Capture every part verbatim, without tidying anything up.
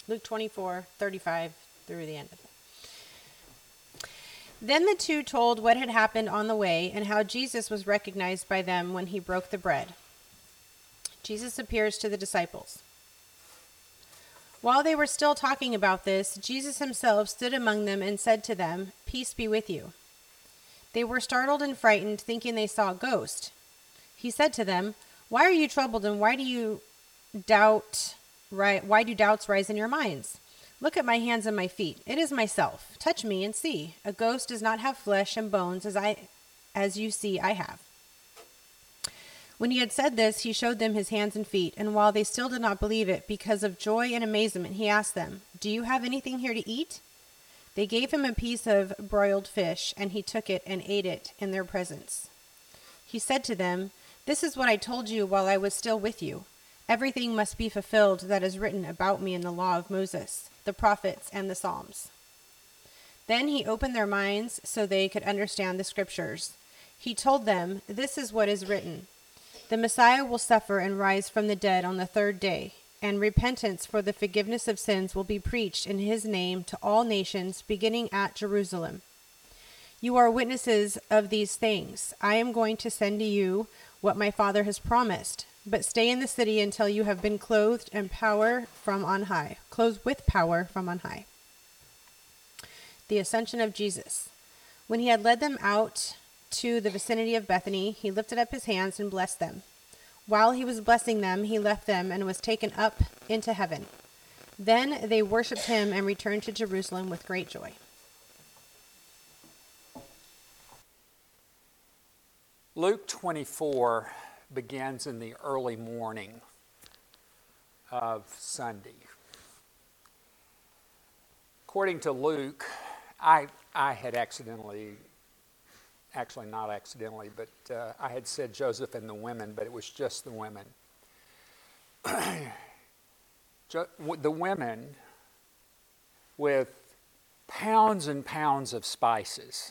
Luke twenty-four, thirty-five through the end of it. Then the two told what had happened on the way and how Jesus was recognized by them when he broke the bread. Jesus appears to the disciples. While they were still talking about this, Jesus himself stood among them and said to them, "Peace be with you." They were startled and frightened, thinking they saw a ghost. He said to them, "Why are you troubled, and why do you doubt? Right? Why do doubts rise in your minds? Look at my hands and my feet. It is myself. Touch me and see. A ghost does not have flesh and bones, as I, as you see I have." When he had said this, he showed them his hands and feet, and while they still did not believe it, because of joy and amazement, he asked them, "Do you have anything here to eat?" They gave him a piece of broiled fish, and he took it and ate it in their presence. He said to them, "This is what I told you while I was still with you. Everything must be fulfilled that is written about me in the law of Moses, the prophets, and the Psalms." Then he opened their minds so they could understand the scriptures. He told them, "This is what is written. The Messiah will suffer and rise from the dead on the third day, and repentance for the forgiveness of sins will be preached in his name to all nations, beginning at Jerusalem. You are witnesses of these things. I am going to send to you what my Father has promised, but stay in the city until you have been clothed in power from on high, clothed with power from on high." The Ascension of Jesus. When he had led them out to the vicinity of Bethany, he lifted up his hands and blessed them. While he was blessing them, he left them and was taken up into heaven. Then they worshipped him and returned to Jerusalem with great joy. Luke twenty-four begins in the early morning of Sunday. According to Luke, I I had accidentally, actually not accidentally, but uh, I had said Joseph and the women, but it was just the women. jo- the women with pounds and pounds of spices.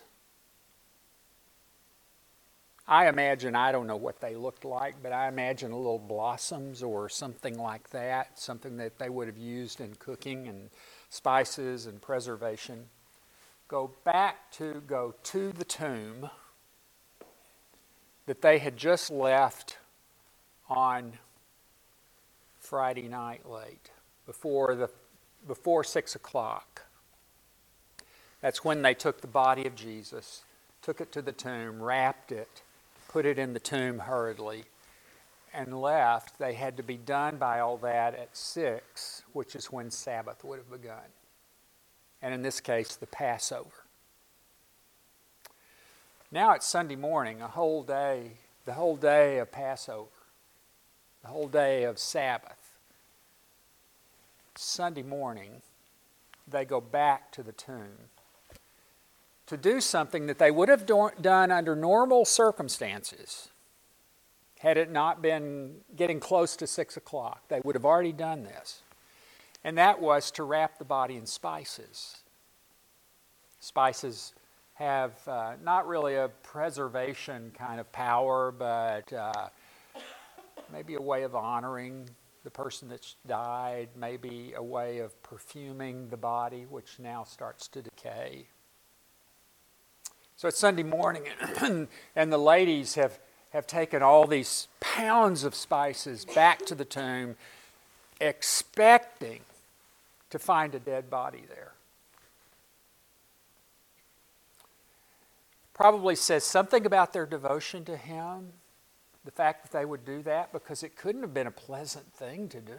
I imagine, I don't know what they looked like, but I imagine little blossoms or something like that, something that they would have used in cooking and spices and preservation. Go back to, go to the tomb that they had just left on Friday night late, before the before six o'clock. That's when they took the body of Jesus, took it to the tomb, wrapped it, put it in the tomb hurriedly, and left. They had to be done by all that at six, which is when Sabbath would have begun. And in this case, the Passover. Now it's Sunday morning, a whole day, the whole day of Passover, the whole day of Sabbath. Sunday morning, they go back to the tomb to do something that they would have do- done under normal circumstances. Had it not been getting close to six o'clock, they would have already done this. And that was to wrap the body in spices. Spices have uh, not really a preservation kind of power, but uh, maybe a way of honoring the person that's died, maybe a way of perfuming the body, which now starts to decay. So it's Sunday morning, and the ladies have, have taken all these pounds of spices back to the tomb, expecting to find a dead body there. Probably says something about their devotion to him, the fact that they would do that, because it couldn't have been a pleasant thing to do.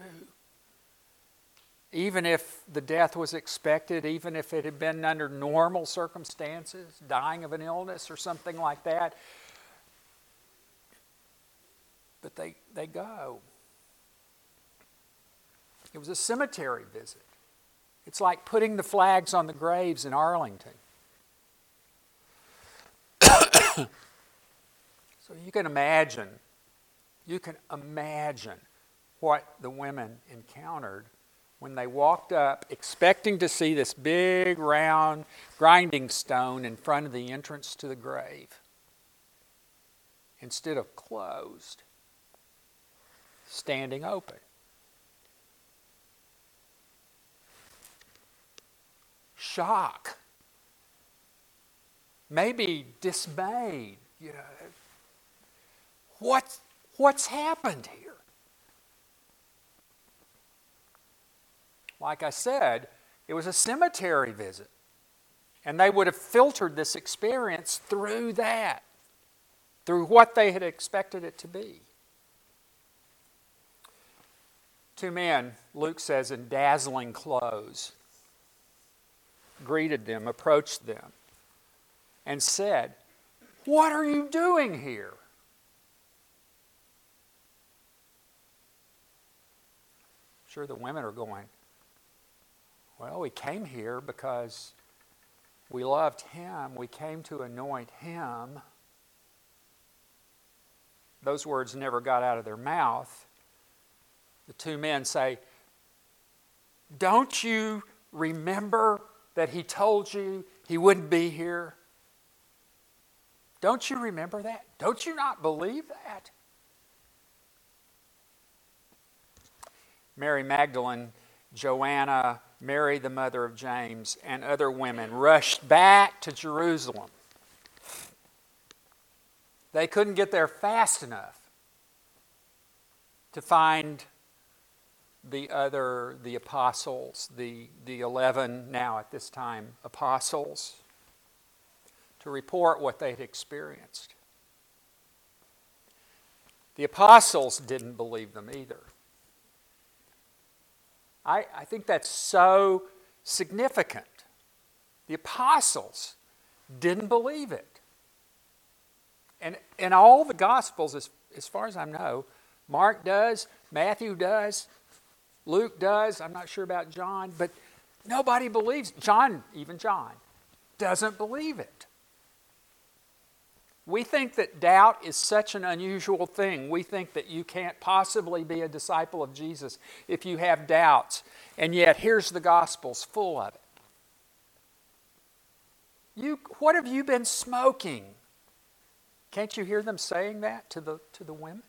Even if the death was expected, even if it had been under normal circumstances, dying of an illness or something like that. But they, they go. It was a cemetery visit. It's like putting the flags on the graves in Arlington. So you can imagine, you can imagine what the women encountered when they walked up expecting to see this big round grinding stone in front of the entrance to the grave. Instead of closed, standing open. shock, maybe dismayed. You know, what, what's happened here? Like I said, it was a cemetery visit. And they would have filtered this experience through that, through what they had expected it to be. Two men, Luke says, in dazzling clothes, greeted them, approached them, and said, "What are you doing here?" Sure, the women are going, "Well, we came here because we loved him. We came to anoint him." Those words never got out of their mouth. The two men say, "Don't you remember that he told you he wouldn't be here? Don't you remember that? Don't you not believe that?" Mary Magdalene, Joanna, Mary the mother of James, and other women rushed back to Jerusalem. They couldn't get there fast enough to find the other, the apostles, the, the eleven now at this time apostles, to report what they'd experienced. The apostles didn't believe them either. I, I think that's so significant. The apostles didn't believe it. And in all the Gospels, as, as far as I know, Mark does, Matthew does, Luke does, I'm not sure about John, but nobody believes, John, even John, doesn't believe it. We think that doubt is such an unusual thing. We think that you can't possibly be a disciple of Jesus if you have doubts. And yet, here's the Gospels full of it. You, what have you been smoking? Can't you hear them saying that to the, to the women?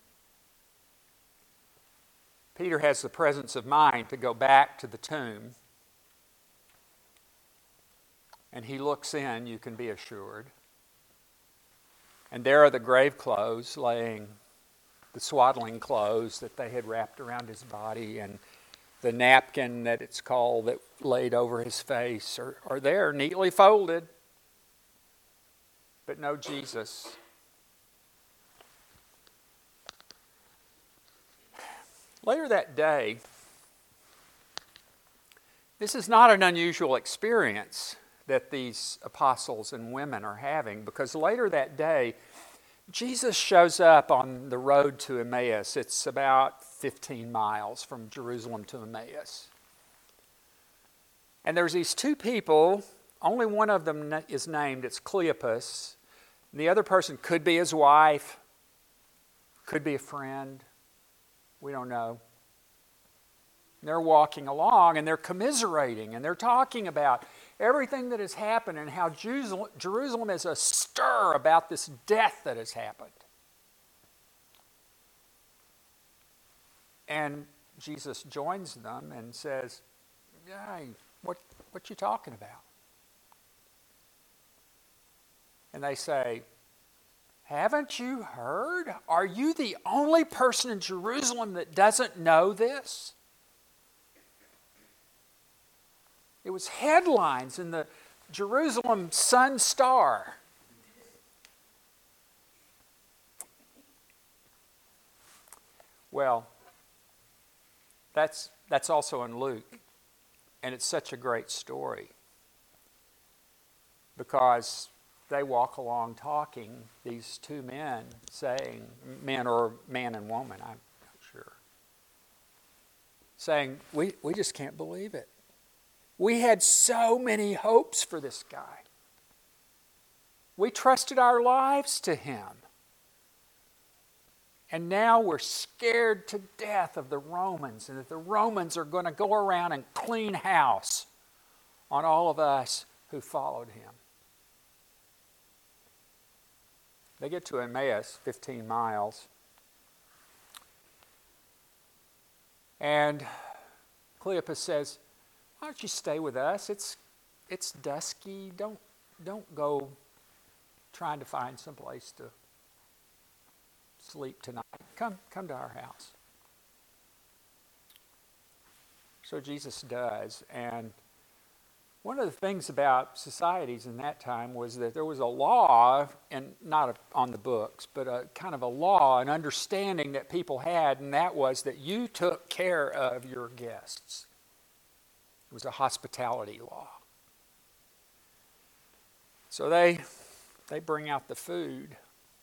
Peter has the presence of mind to go back to the tomb. And he looks in, you can be assured. And there are the grave clothes laying, the swaddling clothes that they had wrapped around his body, and the napkin that it's called that laid over his face are, are there, neatly folded. But no Jesus. Later that day, this is not an unusual experience that these apostles and women are having, because later that day, Jesus shows up on the road to Emmaus. It's about fifteen miles from Jerusalem to Emmaus. And there's these two people, only one of them is named, it's Cleopas. The other person could be his wife, could be a friend, we don't know. They're walking along and they're commiserating and they're talking about everything that has happened and how Jerusalem is astir about this death that has happened. And Jesus joins them and says, "Hey, what, what you talking about?" And they say, "Haven't you heard? Are you the only person in Jerusalem that doesn't know this?" It was headlines in the Jerusalem Sun-Star. Well, that's, that's also in Luke, and it's such a great story because they walk along talking, these two men saying, men or man and woman, I'm not sure, saying, we, we just can't believe it. We had so many hopes for this guy. We trusted our lives to him. And now we're scared to death of the Romans, and that the Romans are going to go around and clean house on all of us who followed him. They get to Emmaus, fifteen miles. And Cleopas says, "Why don't you stay with us? It's, it's dusky. Don't, don't go trying to find some place to sleep tonight. Come, come to our house. So Jesus does. And one of the things about societies in that time was that there was a law, and not on the books, but a kind of a law, an understanding that people had, and that was that you took care of your guests. It was a hospitality law. So they, they bring out the food.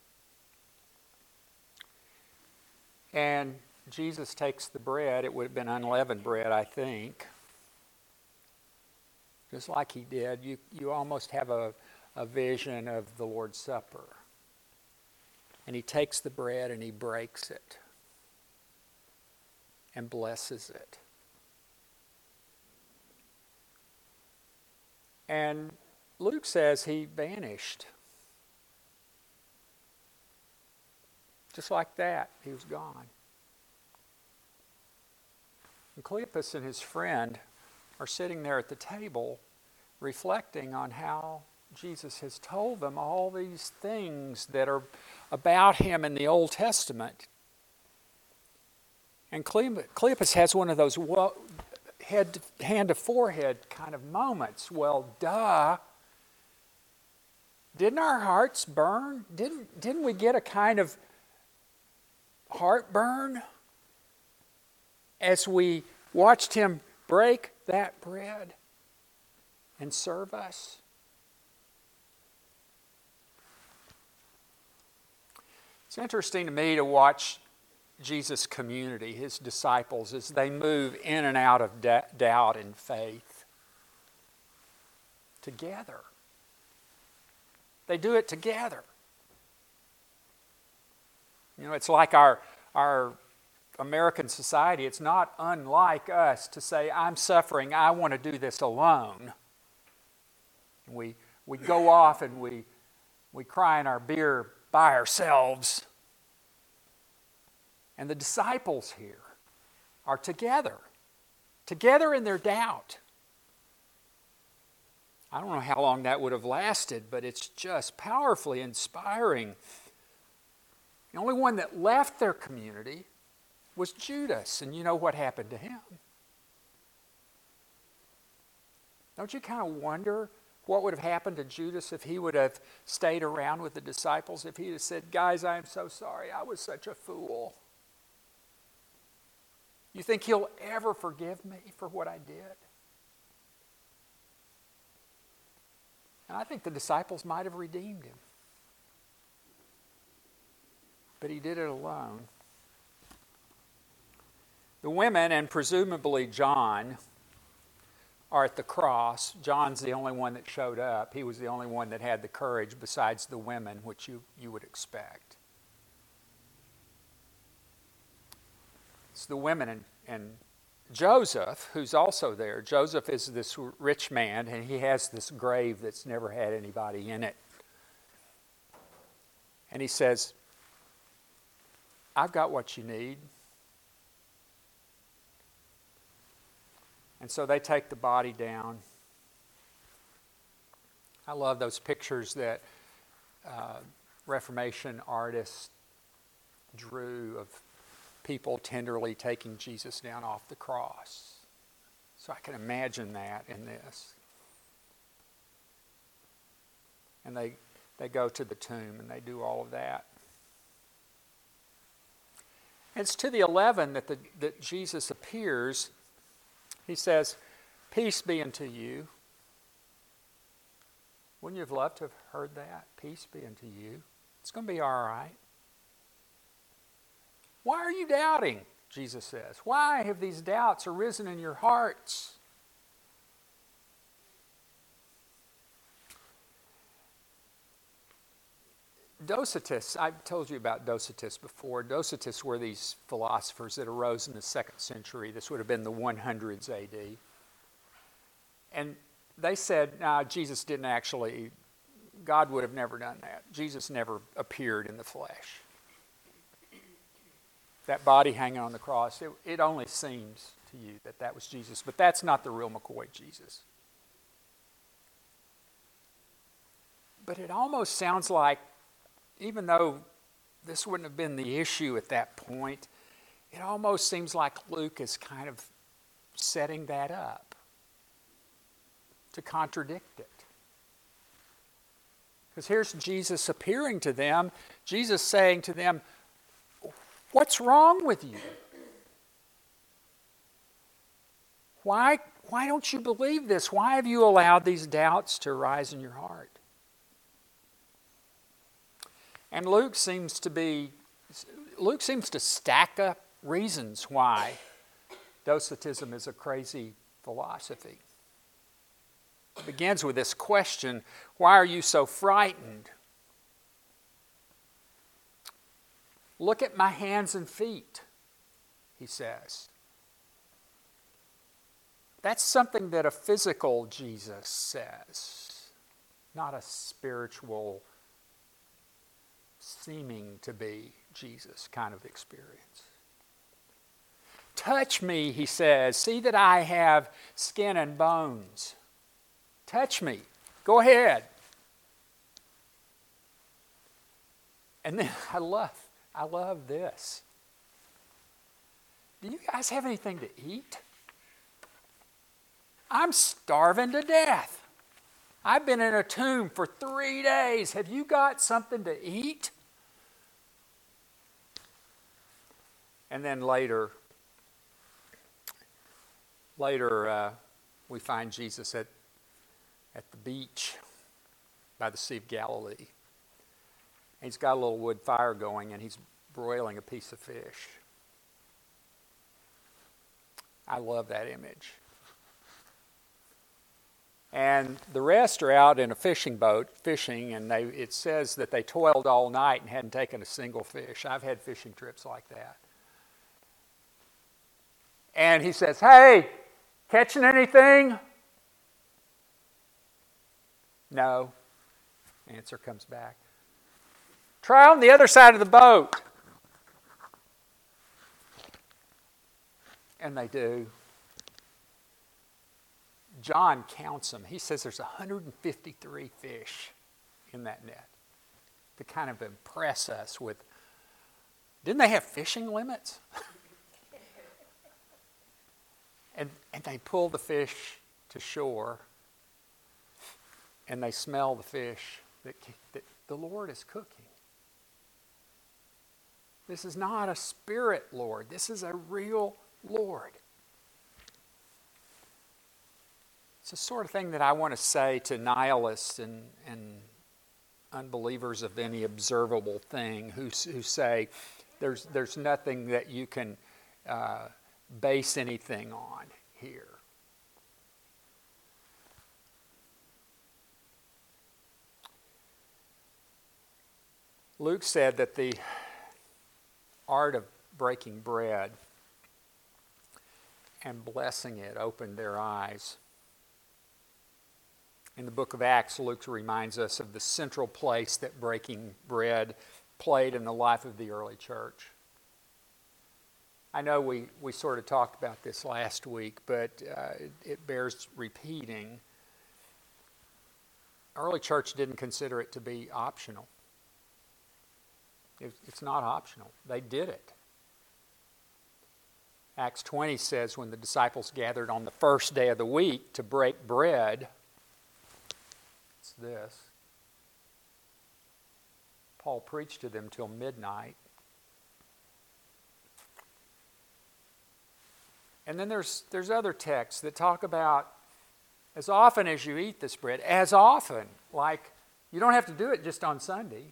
And Jesus takes the bread. It would have been unleavened bread, I think. Just like he did, you, you almost have a, a vision of the Lord's Supper. And he takes the bread and he breaks it and blesses it. And Luke says he vanished. Just like that, he was gone. And Cleopas and his friend are sitting there at the table reflecting on how Jesus has told them all these things that are about him in the Old Testament. And Cleopas has one of those head, hand to forehead kind of moments. Well, duh. Didn't our hearts burn? Didn't, didn't we get a kind of heartburn as we watched him break that bread and serve us? It's interesting to me to watch Jesus' community, his disciples, as they move in and out of da- doubt and faith together. They do it together. You know, it's like our, our American society. It's not unlike us to say, I'm suffering, I want to do this alone. We, we go off and we, we cry in our beer by ourselves. And the disciples here are together, together in their doubt. I don't know how long that would have lasted, but it's just powerfully inspiring. The only one that left their community was Judas, and you know what happened to him. Don't you kind of wonder what would have happened to Judas if he would have stayed around with the disciples, if he had said, guys, I am so sorry, I was such a fool. You think he'll ever forgive me for what I did? And I think the disciples might have redeemed him. But he did it alone. The women, and presumably John, are at the cross. John's the only one that showed up. He was the only one that had the courage besides the women, which you, you would expect. It's the women and, and Joseph, who's also there. Joseph is this rich man, and he has this grave that's never had anybody in it. And he says, I've got what you need. And so they take the body down. I love those pictures that uh, Reformation artists drew of people tenderly taking Jesus down off the cross. So I can imagine that in this. And they, they go to the tomb and they do all of that. It's to the eleven that, the, that Jesus appears. He says, peace be unto you. Wouldn't you have loved to have heard that? Peace be unto you. It's going to be all right. Why are you doubting? Jesus says. Why have these doubts arisen in your hearts? Docetus, I've told you about Docetus before. Docetus were these philosophers that arose in the second century. This would have been the hundreds A D. And they said, nah, Jesus didn't actually, God would have never done that. Jesus never appeared in the flesh. That body hanging on the cross, it, it only seems to you that that was Jesus. But that's not the real McCoy Jesus. But it almost sounds like, even though this wouldn't have been the issue at that point, it almost seems like Luke is kind of setting that up to contradict it. Because here's Jesus appearing to them, Jesus saying to them, what's wrong with you? Why, why don't you believe this? Why have you allowed these doubts to arise in your heart? And Luke seems to be, Luke seems to stack up reasons why Docetism is a crazy philosophy. It begins with this question, why are you so frightened? Look at my hands and feet, he says. That's something that a physical Jesus says, not a spiritual, seeming to be Jesus kind of experience. Touch me, he says. See that I have skin and bones. Touch me. Go ahead. And then I love, I love this. Do you guys have anything to eat? I'm starving to death. I've been in a tomb for three days. Have you got something to eat? And then later, later uh, we find Jesus at, at the beach by the Sea of Galilee. And he's got a little wood fire going and he's broiling a piece of fish. I love that image. And the rest are out in a fishing boat fishing, and they, it says that they toiled all night and hadn't taken a single fish. I've had fishing trips like that. And he says, hey, catching anything? No. Answer comes back. Try on the other side of the boat. And they do. John counts them. He says there's one hundred fifty-three fish in that net to kind of impress us with, didn't they have fishing limits? and, and they pull the fish to shore and they smell the fish that, that the Lord is cooking. This is not a spirit Lord. This is a real Lord. It's the sort of thing that I want to say to nihilists and, and unbelievers of any observable thing who, who say there's, there's nothing that you can uh, base anything on here. Luke said that the art of breaking bread and blessing it opened their eyes. In the book of Acts, Luke reminds us of the central place that breaking bread played in the life of the early church. I know we, we sort of talked about this last week, but uh, it, it bears repeating. Early church didn't consider it to be optional. It, it's not optional. They did it. Acts twenty says when the disciples gathered on the first day of the week to break bread, it's this. Paul preached to them till midnight. And then there's, there's other texts that talk about as often as you eat this bread, as often, like you don't have to do it just on Sunday.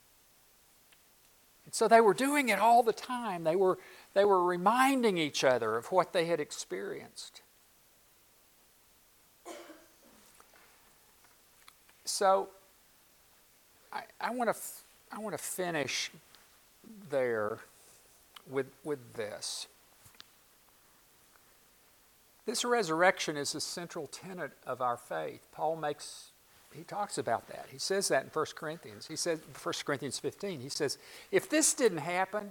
And so they were doing it all the time. They were, they were reminding each other of what they had experienced. So I, I want to I want to finish there with with this. This resurrection is a central tenet of our faith. Paul makes he talks about that. He says that in First Corinthians. He says First Corinthians fifteen. He says, if this didn't happen,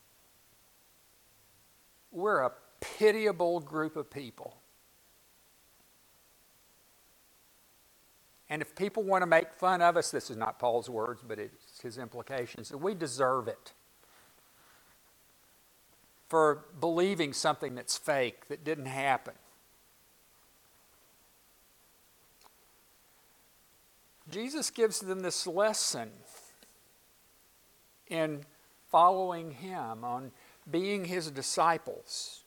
we're a pitiable group of people. And if people want to make fun of us, this is not Paul's words, but it's his implications, that we deserve it for believing something that's fake, that didn't happen. Jesus gives them this lesson in following him, on being his disciples.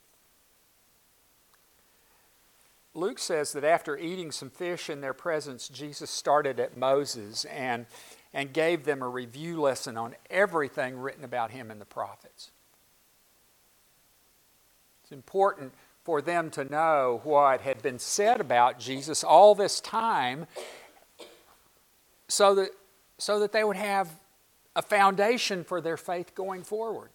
Luke says that after eating some fish in their presence, Jesus started at Moses and, and gave them a review lesson on everything written about him in the prophets. It's important for them to know what had been said about Jesus all this time so that, so that they would have a foundation for their faith going forward.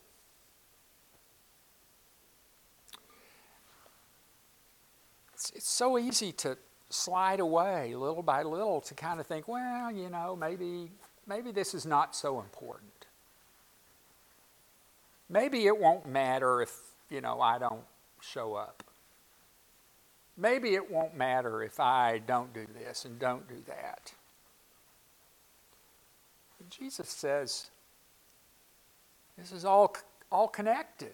It's, it's so easy to slide away little by little to kind of think, well, you know, maybe, maybe this is not so important. Maybe it won't matter if, you know, I don't show up. Maybe it won't matter if I don't do this and don't do that. But Jesus says, this is all, all connected.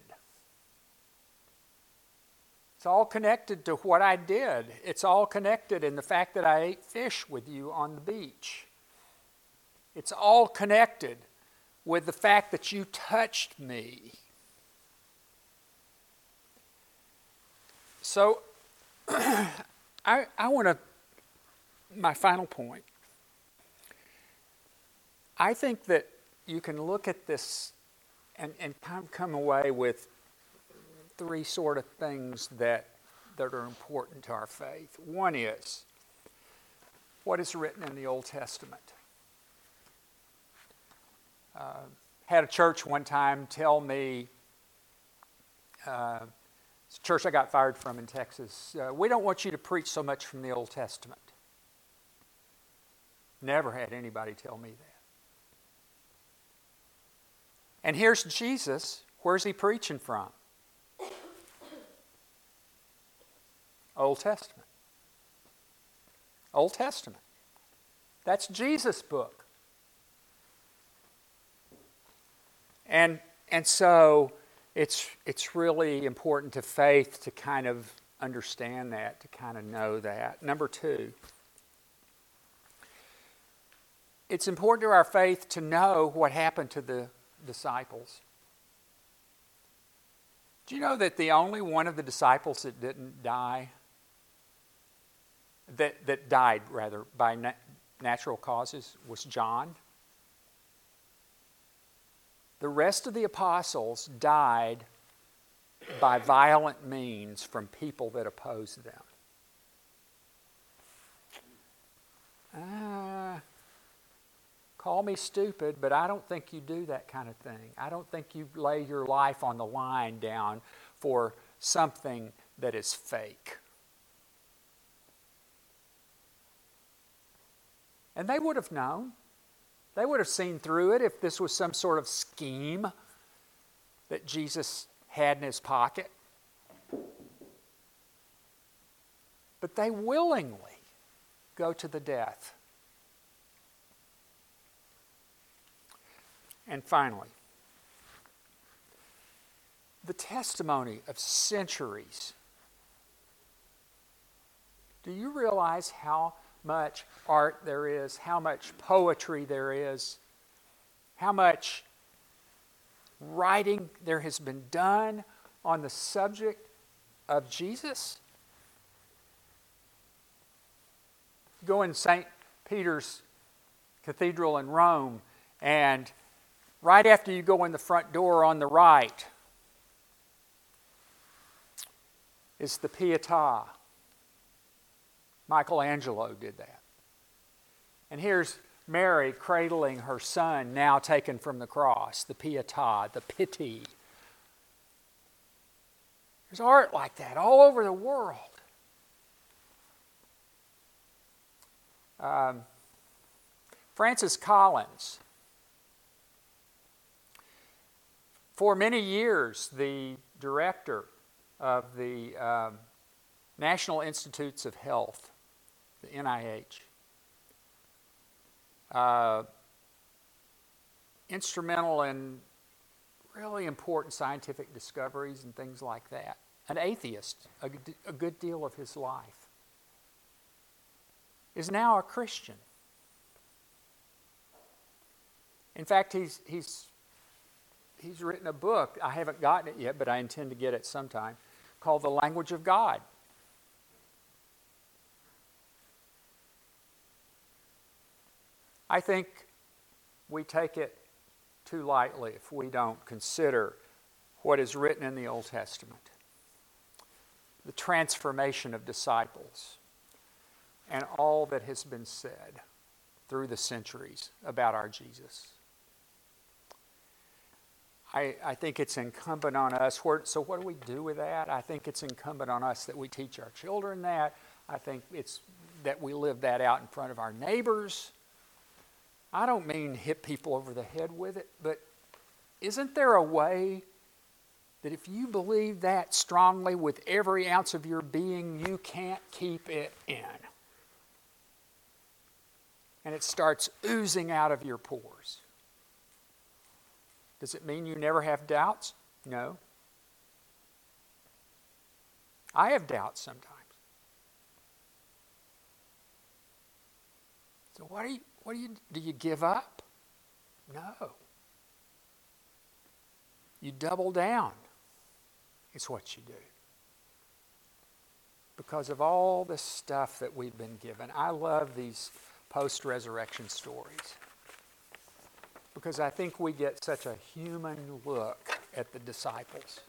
It's all connected to what I did. It's all connected in the fact that I ate fish with you on the beach. It's all connected with the fact that you touched me. So, I, I want to, my final point, I think that you can look at this and, and kind of come away with three sort of things that, that are important to our faith. One is what is written in the Old Testament. Uh, had a church one time tell me, uh, it's a church I got fired from in Texas, uh, we don't want you to preach so much from the Old Testament. Never had anybody tell me that. And here's Jesus. Where's he preaching from? Old Testament. Old Testament. That's Jesus' book. And and so it's it's really important to faith to kind of understand that, to kind of know that. Number two, it's important to our faith to know what happened to the disciples. Do you know that the only one of the disciples that didn't die, that, that died rather by na- natural causes was John? The rest of the apostles died by violent means from people that opposed them. Ah. Call me stupid, but I don't think you do that kind of thing. I don't think you lay your life on the line down for something that is fake. And they would have known. They would have seen through it if this was some sort of scheme that Jesus had in his pocket. But they willingly go to the death. And finally, the testimony of centuries. Do you realize how much art there is, how much poetry there is, how much writing there has been done on the subject of Jesus? Go in Saint Peter's Cathedral in Rome, and right after you go in the front door on the right is the Pietà. Michelangelo did that. And here's Mary cradling her son, now taken from the cross, the Pietà, the pity. There's art like that all over the world. Um, Francis Collins, for many years, the director of the um, National Institutes of Health, the N I H, uh, instrumental in really important scientific discoveries and things like that. An atheist, a, a good deal of his life, is now a Christian. In fact, he's, he's, he's written a book. I haven't gotten it yet, but I intend to get it sometime, called The Language of God. I think we take it too lightly if we don't consider what is written in the Old Testament. The transformation of disciples and all that has been said through the centuries about our Jesus. I, I think it's incumbent on us. Where, so what do we do with that? I think it's incumbent on us that we teach our children that. I think it's that we live that out in front of our neighbors. I don't mean hit people over the head with it, but isn't there a way that if you believe that strongly with every ounce of your being, you can't keep it in? And it starts oozing out of your pores. Does it mean you never have doubts? No. I have doubts sometimes. So what do you, what do you, do you give up? No. You double down. It's what you do. Because of all the stuff that we've been given. I love these post-resurrection stories. Because I think we get such a human look at the disciples.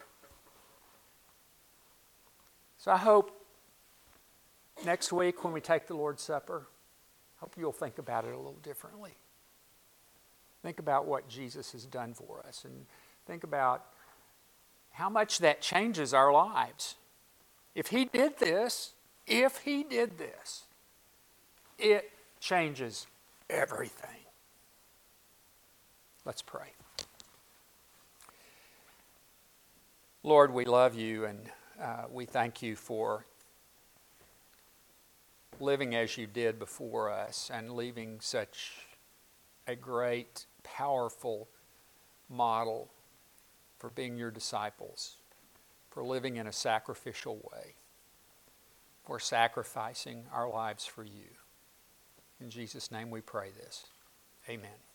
So I hope next week when we take the Lord's Supper, I hope you'll think about it a little differently. Think about what Jesus has done for us and think about how much that changes our lives. If he did this, if he did this, it changes everything. Let's pray. Lord, we love you and uh, we thank you for living as you did before us and leaving such a great, powerful model for being your disciples, for living in a sacrificial way, for sacrificing our lives for you. In Jesus' name we pray this. Amen.